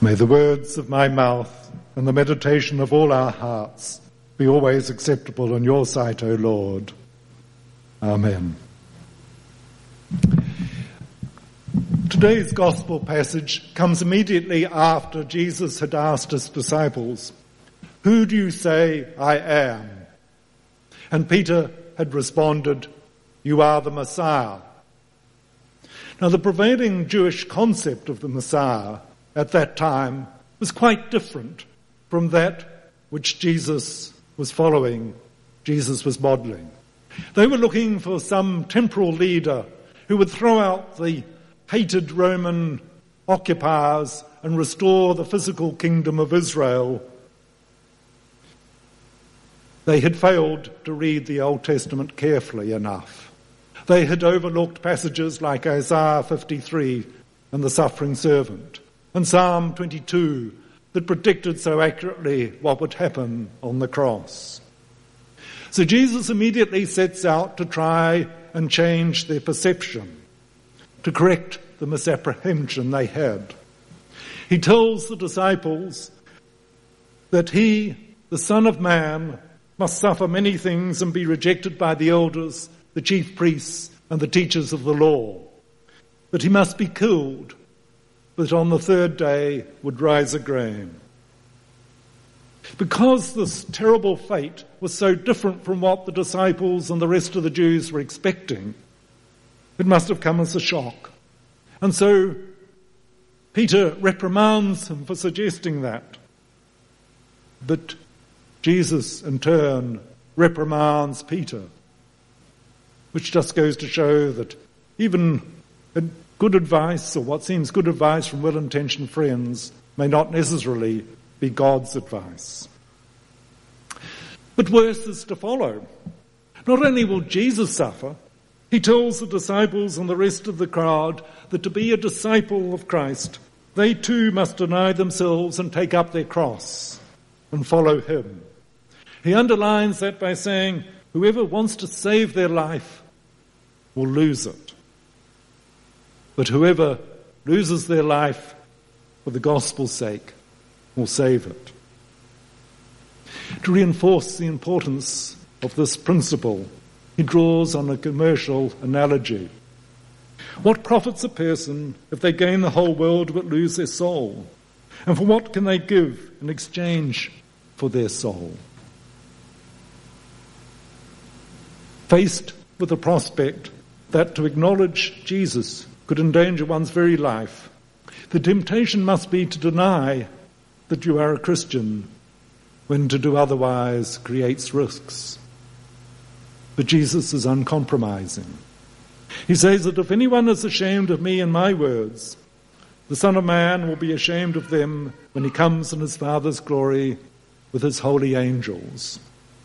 May the words of my mouth and the meditation of all our hearts be always acceptable in your sight, O Lord. Amen. Today's gospel passage comes immediately after Jesus had asked his disciples, "Who do you say I am?" And Peter had responded, "You are the Messiah." Now, the prevailing Jewish concept of the Messiah at that time was quite different from that which Jesus was following, Jesus was modelling. They were looking for some temporal leader who would throw out the hated Roman occupiers and restore the physical kingdom of Israel. They had failed to read the Old Testament carefully enough. They had overlooked passages like Isaiah 53 and the suffering servant, and Psalm 22 that predicted so accurately what would happen on the cross. So Jesus immediately sets out to try and change their perception, to correct the misapprehension they had. He tells the disciples that he, the Son of Man, must suffer many things and be rejected by the elders, the chief priests, and the teachers of the law. That he must be killed, but on the third day would rise again. Because this terrible fate was so different from what the disciples and the rest of the Jews were expecting, it must have come as a shock. And so Peter reprimands him for suggesting that. But Jesus, in turn, reprimands Peter, which just goes to show that even good advice, or what seems good advice from well-intentioned friends, may not necessarily be God's advice. But worse is to follow. Not only will Jesus suffer, he tells the disciples and the rest of the crowd that to be a disciple of Christ, they too must deny themselves and take up their cross and follow him. He underlines that by saying, whoever wants to save their life will lose it. But whoever loses their life for the gospel's sake will save it. To reinforce the importance of this principle, he draws on a commercial analogy. What profits a person if they gain the whole world but lose their soul? And for what can they give in exchange for their soul? Faced with the prospect that to acknowledge Jesus could endanger one's very life, the temptation must be to deny that you are a Christian when to do otherwise creates risks. But Jesus is uncompromising. He says that if anyone is ashamed of me and my words, the Son of Man will be ashamed of them when he comes in his Father's glory with his holy angels.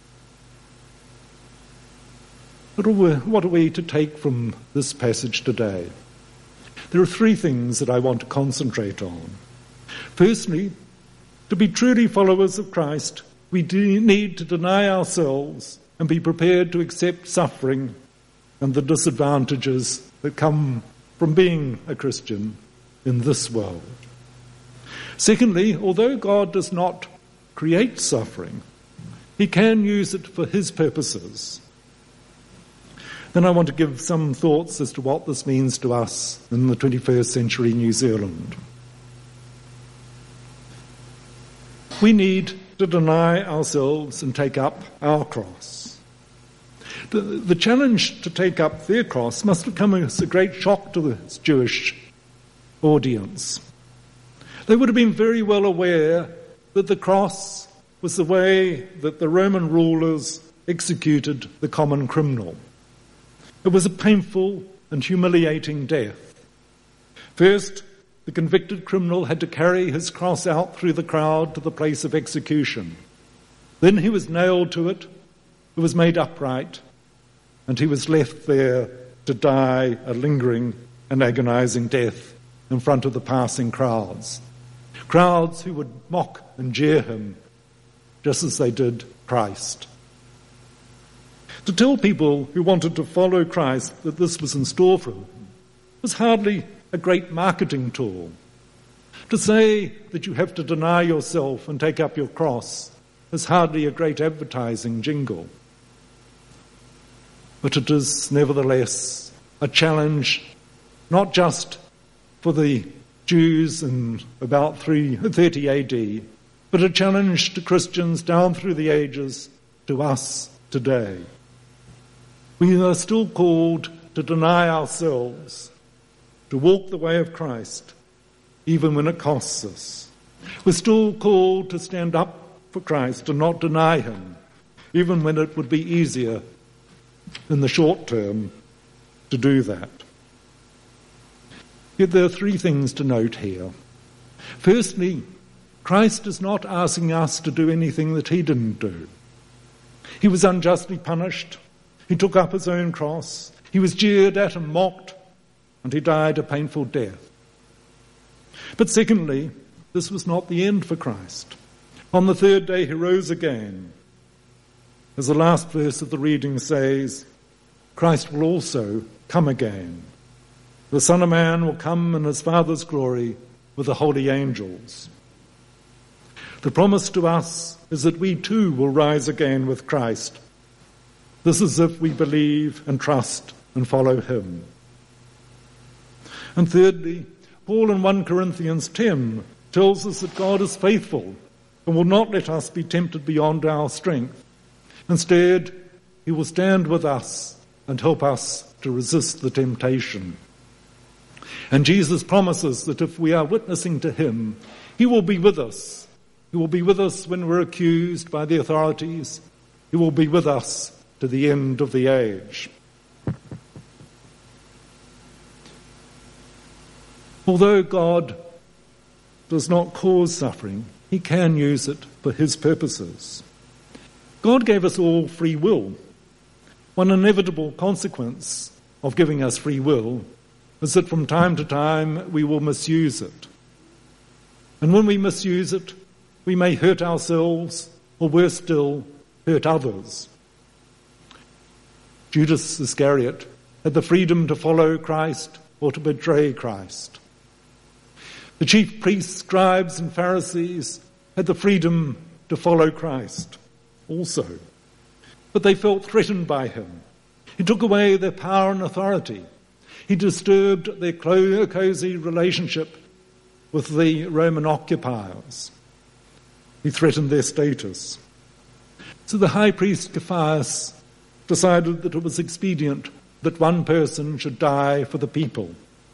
What are we to take from this passage today? There are three things that I want to concentrate on. Firstly, to be truly followers of Christ, we need to deny ourselves and be prepared to accept suffering and the disadvantages that come from being a Christian in this world. Secondly, although God does not create suffering, he can use it for his purposes. Then I want to give some thoughts as to what this means to us in the 21st century New Zealand. We need to deny ourselves and take up our cross. The challenge to take up their cross must have come as a great shock to the Jewish audience. They would have been very well aware that the cross was the way that the Roman rulers executed the common criminal. It was a painful and humiliating death. First, the convicted criminal had to carry his cross out through the crowd to the place of execution. Then he was nailed to it, it was made upright, and he was left there to die a lingering and agonizing death in front of the passing crowds. Crowds who would mock and jeer him, just as they did Christ. To tell people who wanted to follow Christ that this was in store for them was hardly a great marketing tool. To say that you have to deny yourself and take up your cross is hardly a great advertising jingle. But it is nevertheless a challenge, not just for the Jews in about 330 AD, but a challenge to Christians down through the ages, to us today. We are still called to deny ourselves, to walk the way of Christ, even when it costs us. We're still called to stand up for Christ and not deny him, even when it would be easier in the short term to do that. Yet there are three things to note here. Firstly, Christ is not asking us to do anything that he didn't do. He was unjustly punished. He took up his own cross. He was jeered at and mocked, and he died a painful death. But secondly, this was not the end for Christ. On the third day he rose again. As the last verse of the reading says, Christ will also come again. The Son of Man will come in his Father's glory with the holy angels. The promise to us is that we too will rise again with Christ. This is if we believe and trust and follow him. And thirdly, Paul in 1 Corinthians 10 tells us that God is faithful and will not let us be tempted beyond our strength. Instead, he will stand with us and help us to resist the temptation. And Jesus promises that if we are witnessing to him, he will be with us. He will be with us when we're accused by the authorities. He will be with us to the end of the age. Although God does not cause suffering, he can use it for his purposes. God gave us all free will. One inevitable consequence of giving us free will is that from time to time we will misuse it. And when we misuse it, we may hurt ourselves, or worse still, hurt others. Judas Iscariot had the freedom to follow Christ or to betray Christ. The chief priests, scribes and Pharisees had the freedom to follow Christ also. But they felt threatened by him. He took away their power and authority. He disturbed their cozy relationship with the Roman occupiers. He threatened their status. So the high priest Caiaphas decided that it was expedient that one person should die for the people.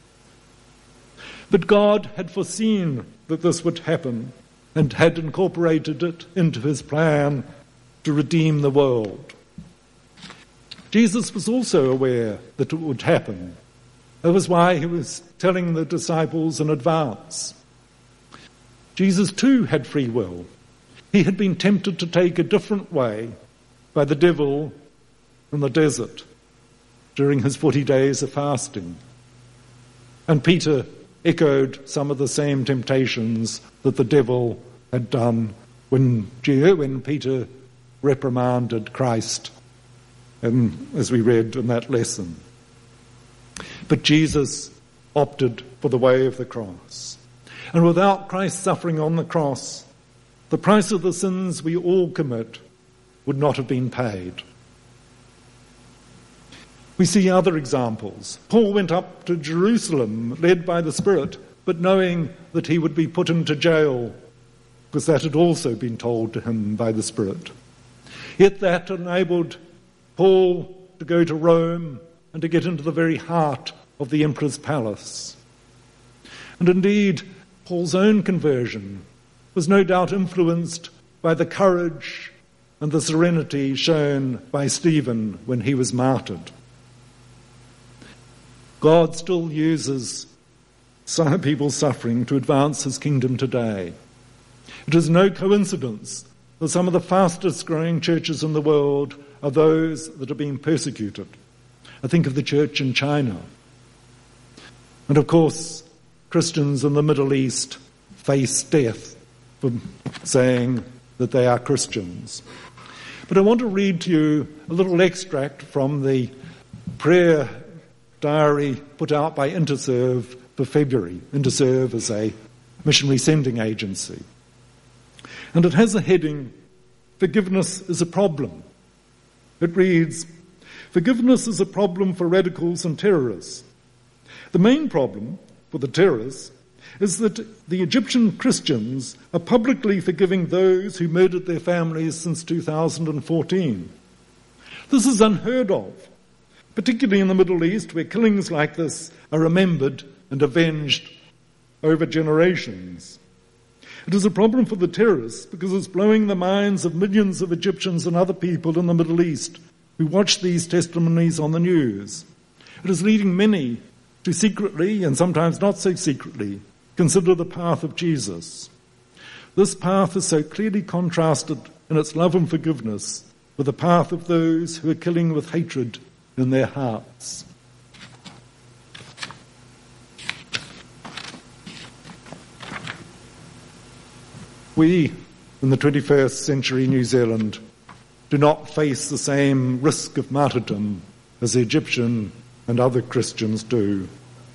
But God had foreseen that this would happen and had incorporated it into his plan to redeem the world. Jesus was also aware that it would happen. That was why he was telling the disciples in advance. Jesus too had free will. He had been tempted to take a different way by the devil in the desert during his 40 days of fasting. And Peter echoed some of the same temptations that the devil had done when Peter reprimanded Christ, and as we read in that lesson. But Jesus opted for the way of the cross. And without Christ's suffering on the cross, the price of the sins we all commit would not have been paid. We see other examples. Paul went up to Jerusalem, led by the Spirit, but knowing that he would be put into jail, because that had also been told to him by the Spirit. Yet that enabled Paul to go to Rome and to get into the very heart of the emperor's palace. And indeed, Paul's own conversion was no doubt influenced by the courage and the serenity shown by Stephen when he was martyred. God still uses some people's suffering to advance his kingdom today. It is no coincidence that some of the fastest growing churches in the world are those that are being persecuted. I think of the church in China. And of course, Christians in the Middle East face death for saying that they are Christians. But I want to read to you a little extract from the prayer diary put out by Interserve for February. Interserve is a missionary sending agency. And it has a heading, Forgiveness is a Problem. It reads, Forgiveness is a problem for radicals and terrorists. The main problem for the terrorists is that the Egyptian Christians are publicly forgiving those who murdered their families since 2014. This is unheard of, particularly in the Middle East, where killings like this are remembered and avenged over generations. It is a problem for the terrorists because it's blowing the minds of millions of Egyptians and other people in the Middle East who watch these testimonies on the news. It is leading many to secretly, and sometimes not so secretly, consider the path of Jesus. This path is so clearly contrasted in its love and forgiveness with the path of those who are killing with hatred in their hearts. We, in the 21st century New Zealand, do not face the same risk of martyrdom as the Egyptian and other Christians do.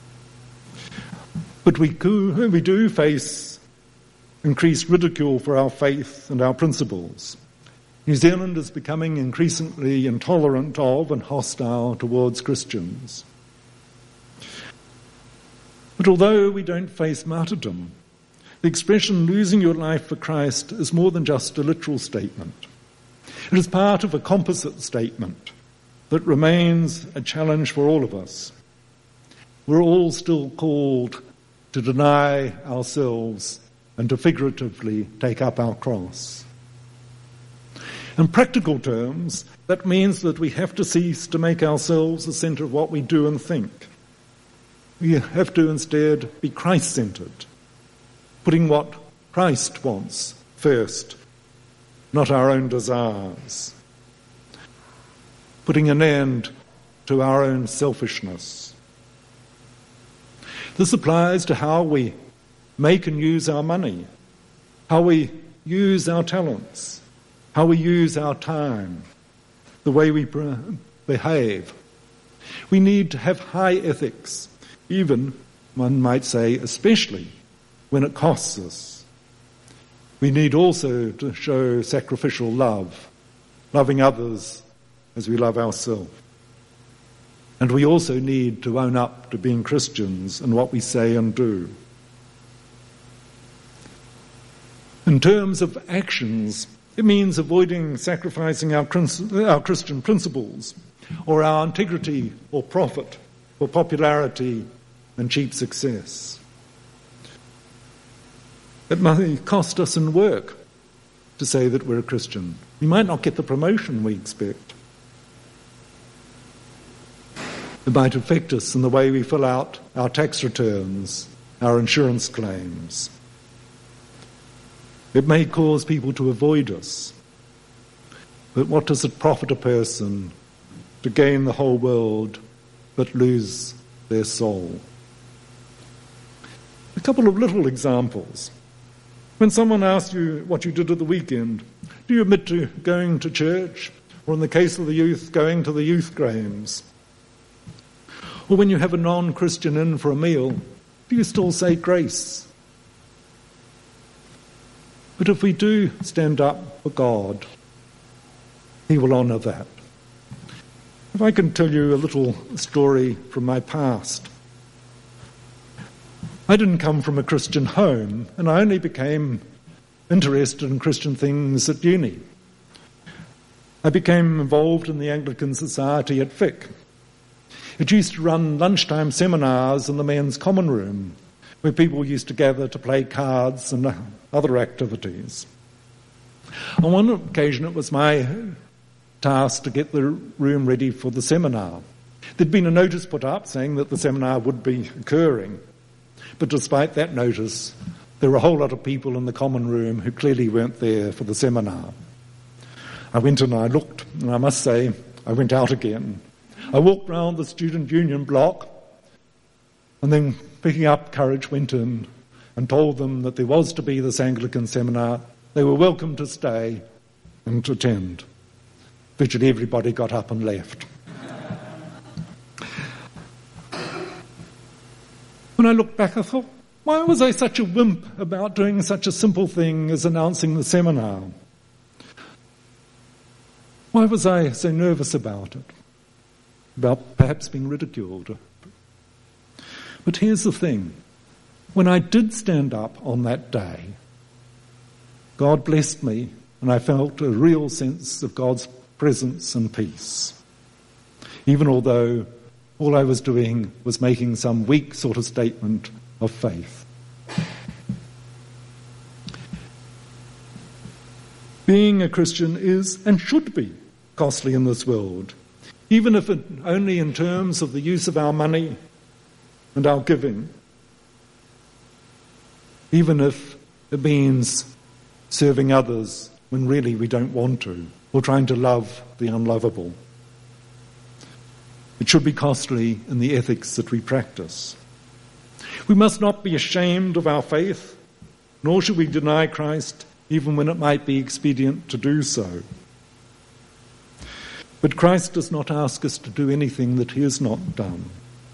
But we do face increased ridicule for our faith and our principles. New Zealand is becoming increasingly intolerant of and hostile towards Christians. But although we don't face martyrdom, the expression losing your life for Christ is more than just a literal statement. It is part of a composite statement that remains a challenge for all of us. We're all still called to deny ourselves and to figuratively take up our cross. In practical terms, that means that we have to cease to make ourselves the centre of what we do and think. We have to instead be Christ-centred, putting what Christ wants first, not our own desires, putting an end to our own selfishness. This applies to how we make and use our money, how we use our talents, how we use our time, the way we behave. We need to have high ethics, even, one might say, especially when it costs us. We need also to show sacrificial love, loving others as we love ourselves. And we also need to own up to being Christians in what we say and do. In terms of actions, it means avoiding sacrificing our Christian principles or our integrity or profit for popularity and cheap success. It might cost us in work to say that we're a Christian. We might not get the promotion we expect. It might affect us in the way we fill out our tax returns, our insurance claims. It may cause people to avoid us. But what does it profit a person to gain the whole world but lose their soul? A couple of little examples. When someone asks you what you did at the weekend, do you admit to going to church, or in the case of the youth, going to the youth games? Or when you have a non-Christian in for a meal, do you still say grace? But if we do stand up for God, He will honour that. If I can tell you a little story from my past. I didn't come from a Christian home, and I only became interested in Christian things at uni. I became involved in the Anglican Society at Vic. It used to run lunchtime seminars in the men's common room, where people used to gather to play cards and other activities. On one occasion, it was my task to get the room ready for the seminar. There'd been a notice put up saying that the seminar would be occurring. But despite that notice, there were a whole lot of people in the common room who clearly weren't there for the seminar. I went and I looked, and I must say, I went out again. I walked round the student union block, and then picking up courage went in and told them that there was to be this Anglican seminar. They were welcome to stay and to attend. Virtually everybody got up and left. When I looked back, I thought, Why was I such a wimp about doing such a simple thing as announcing the seminar? Why was I so nervous about it? About perhaps being ridiculed? But here's the thing. When I did stand up on that day, God blessed me and I felt a real sense of God's presence and peace. Even although all I was doing was making some weak sort of statement of faith. Being a Christian is and should be costly in this world, even if it only in terms of the use of our money and our giving, even if it means serving others when really we don't want to, or trying to love the unlovable. It should be costly in the ethics that we practice. We must not be ashamed of our faith, nor should we deny Christ even when it might be expedient to do so. But Christ does not ask us to do anything that he has not done.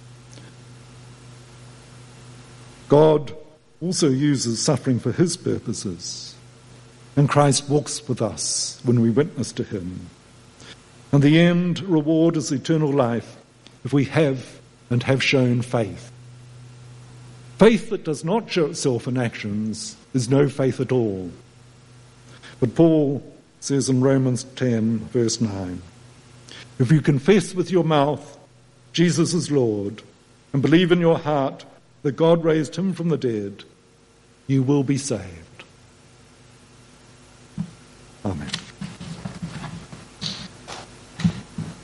God also uses suffering for his purposes, and Christ walks with us when we witness to him. And the end reward is eternal life if we have and have shown faith. Faith that does not show itself in actions is no faith at all. But Paul says in Romans 10, verse 9, if you confess with your mouth Jesus is Lord and believe in your heart that God raised him from the dead, you will be saved. Amen.